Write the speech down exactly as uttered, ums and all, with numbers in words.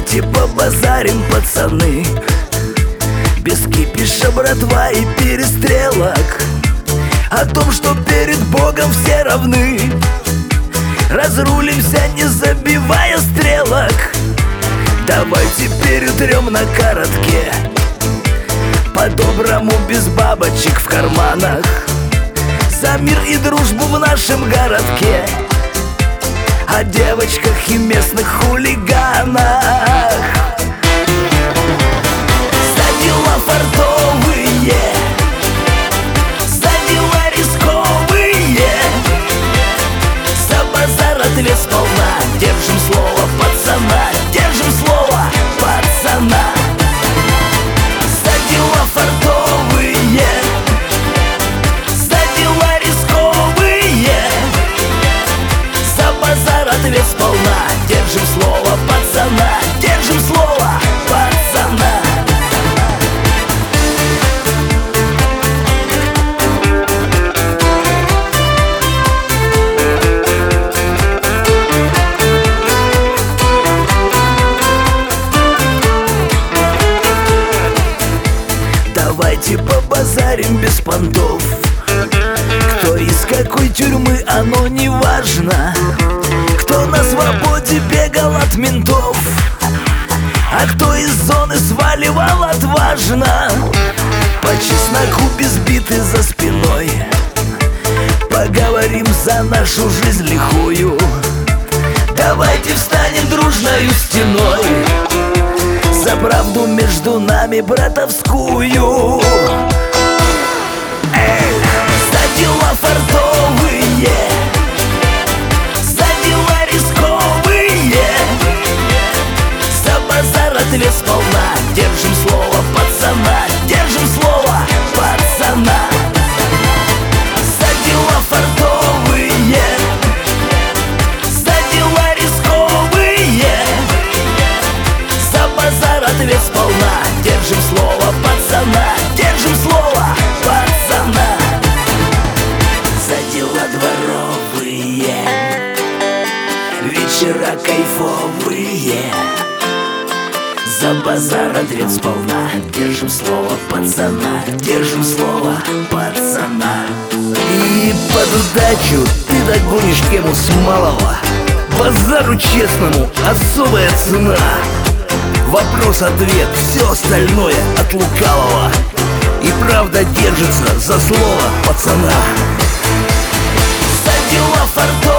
Давайте побазарим, пацаны, без кипиша, братва и перестрелок, о том, что перед Богом все равны. Разрулимся, не забивая стрелок. Давайте перетрем на коротке, по-доброму, без бабочек в карманах, за мир и дружбу в нашем городке, о девочках и местных хулиганах. За дела фартовые, за дела рисковые, за базар ответ сполна. Держим слово пацана, держим слово пацана. За дела фартовые, за дела рисковые, за базар ответ сполна. Держим слово пацана, держим слово пацана. Давайте побазарим без понтов, кто из какой тюрьмы, оно не важно, кто на свободе бегал от ментов, а кто из зоны сваливал отважно. По чесноку без биты за спиной поговорим за нашу жизнь лихую. Давайте встанем дружною стеной за правду между нами братовскую. Эй! За дела фартовые, за дела рисковые, за базар ответ сполна. Держим слово пацана, держим слово пацана. За дела фартовые, за дела рисковые, за базар ответ сполна. Держим слово пацана, держим слово пацана. За дела дворовые, вечера кайфовые, за базар ответ сполна. Держим слово пацана, держим слово пацана. И под удачу ты догонишь тему с малого, базару честному особая цена. Вопрос-ответ, все остальное от лукавого, и правда держится за слово пацана. За дела фартовые,